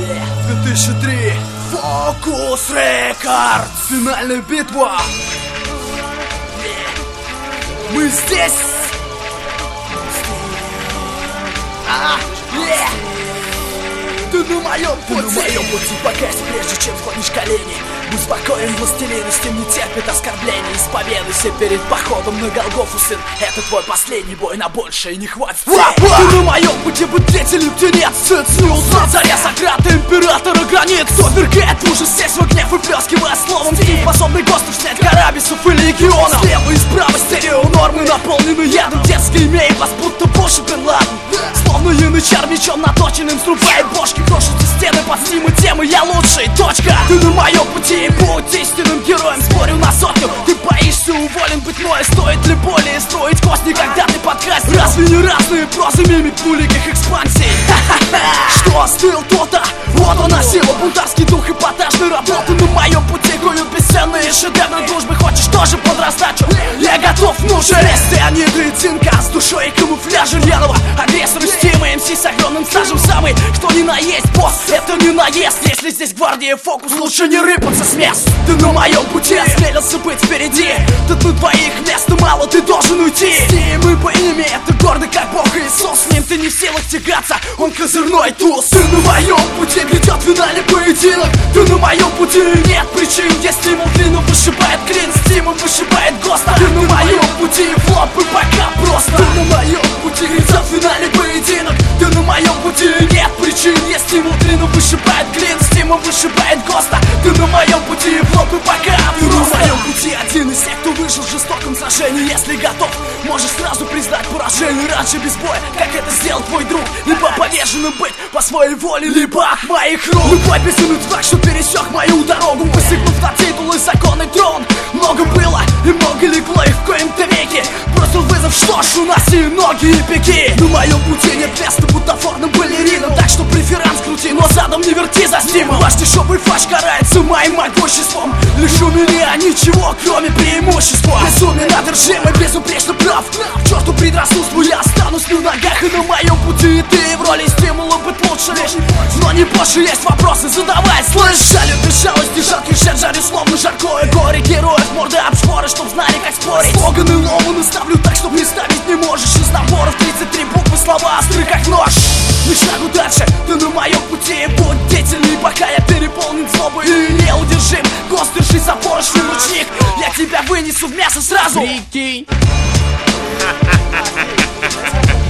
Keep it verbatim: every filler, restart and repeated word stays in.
две тысячи три. Focus Records. Финальная битва. Мы здесь. А, yeah. Ты на моем пути, на моем пути, покайся, прежде чем склонишь колени. Будь спокоен, властелин, с тем не терпит оскорблений. Исповедуйся перед походом на Голгофу, сын. Это твой последний бой, на большее не хватит. Ты на моем пути, быть третий птенец. Снился царя Сократа, императора границ. Кто вергает в ужас сесть во гнев, выплескивая словом стиль, способный гостов снять карабисов и легионов. Слева и справа стереонормы, наполнены ядом. Детский имеет вас будто больше Бен Ладен. Словно янычар мечом наточенным срубает бошки. Крошатся стены под стимы темы, я лучший, точка. Ты на моем пути, будь истинным героем. Спорю на сотню, ты боишься уволен быть мной. Стоит ли более строить кости, когда ты подкастер? Разве не разные прозы мимик нуликих экспансий? Что остыл то-то? Вот она сила, бунтарский дух, эпатажной работы. На моем пути гонят бесценные шедевры дружбы. Хочешь тоже под раздачу? Я готов, нужен. Леонида и Тинка с душой и камуфляжем Янова. Агрессор и стимы, эм си с огромным стажем. Самый, кто не наесть, босс, это не наезд. Если здесь гвардия фокус, лучше не рыпаться с мест. Ты на моем пути осмелился быть впереди. Тут на твоих места мало, ты должен уйти. Мы по имени, это гордый как Бог Иисус. С ним ты не в силах тягаться, он козырной туз. Ты на моем пути, грядет финальный поединок. Ты на моем пути, нет причин, где стимул длину вышибает клин, стимул вышибает ГОСТа. Ты на моем пути, флоп и пока просто. Ты на моем пути, грядет финальный поединок. Ты на моем пути, нет причин, где стимул длину вышибает клин, стимул вышибает ГОСТа. Ты на моем пути, флоп и пока Ты просто. На моем пути один из тех, кто выжил в жестоком сражении. Если готов, можешь сразу признать поражение. Раньше без боя, как это сделал твой друг. Либо поверженным быть по своей воле, либо от моих рук. Любой безумный тварь, что пересек мою дорогу, посягнув на титул и законный трон. Много было и много легло, и в коем-то веке бросил вызов, что ж, у нас и ноги, и пики. На моем пути нет места бутафорным балеринам, так что преферанс крути, но задом не верти за стимул. Ваш дешевый фаш карается моим могуществом. Лишь у меня ничего, кроме преимущества. Безумие надержимый, безупречно прав. К черту предрассудству, я останусь на ногах. И на моем пути и ты в роли стимула быть лучше лишь. Но не позже, есть вопросы, задавай, слышь. Жалю безжалости, жаркий шер, жарю словно жаркое горе героев. Морды об шпоры, чтоб знали, как спорить. Слоганы ломаны ставлю так, что представить не можешь. Из наборов тридцать три буквы, слова остры как нож. Ни шагу дальше, ты на моем пути. Будь деятельный, пока я переполнен злобой и неудержим. Гост, держи за поручни, ручник. Я тебя вынесу в мясо сразу. Прикинь.